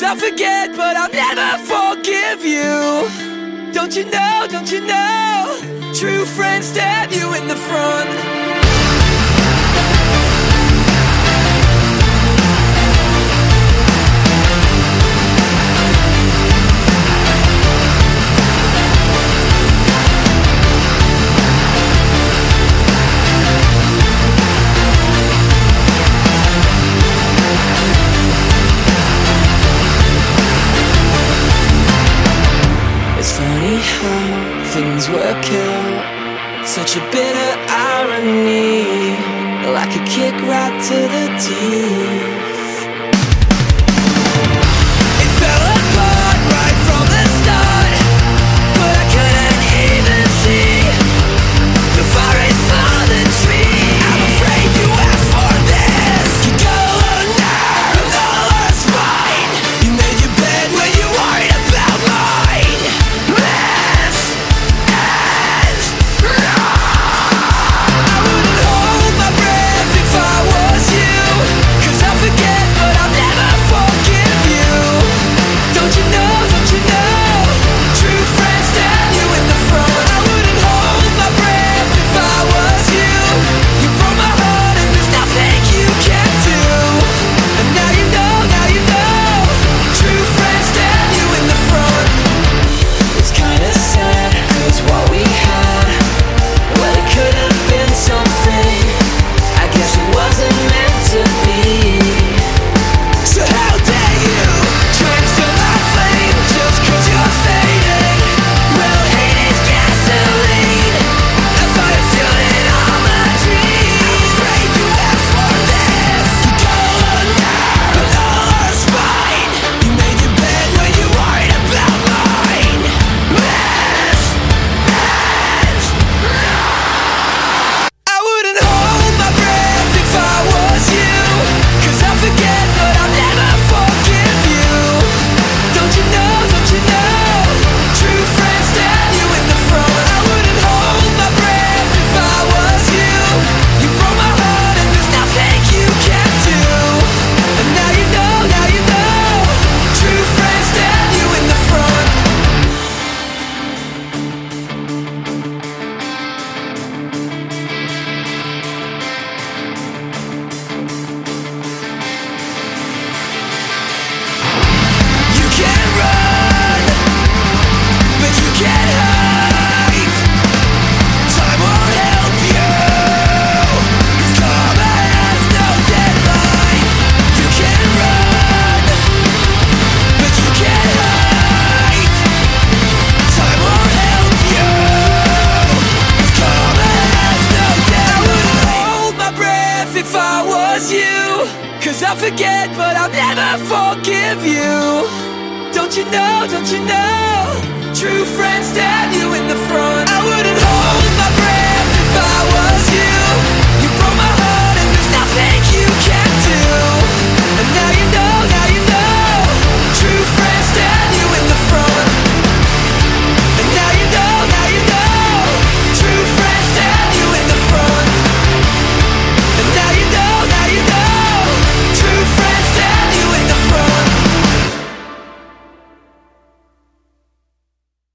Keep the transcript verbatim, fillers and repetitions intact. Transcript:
I'll forget, but I'll never forgive you. Don't you know, don't you know, true friends stab you in the front. How things work out, such a bitter irony, like a kick right to the teeth. It fell apart right from the start, but I couldn't even see the forest for the tree. I'm afraid you asked for this. You go alone now, with all our spine. You made your bed when you worried about mine. Cause I'll forget, but I'll never forgive you. Don't you know, don't you know, true friends stab you in the front. I wouldn't hold my breath.